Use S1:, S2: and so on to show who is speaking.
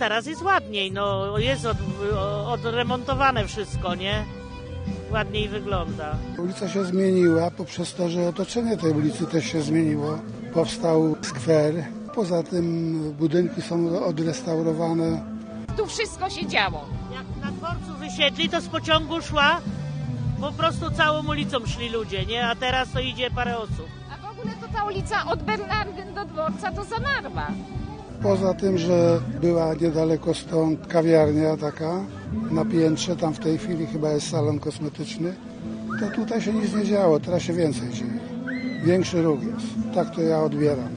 S1: teraz jest ładniej, no jest odremontowane wszystko, nie? Ładniej wygląda.
S2: Ulica się zmieniła poprzez to, że otoczenie tej ulicy też się zmieniło. Powstał skwer, poza tym budynki są odrestaurowane.
S3: Tu wszystko się działo.
S1: Jak na dworcu wysiedli, to z pociągu szła, po prostu całą ulicą szli ludzie, nie? A teraz to idzie parę osób.
S3: A w ogóle to ta ulica od Bernardyn do dworca to za Narwa.
S2: Poza tym, że była niedaleko stąd kawiarnia taka na piętrze, tam w tej chwili chyba jest salon kosmetyczny, to tutaj się nic nie działo, teraz się więcej dzieje. Większy ruch jest. Tak to ja odbieram.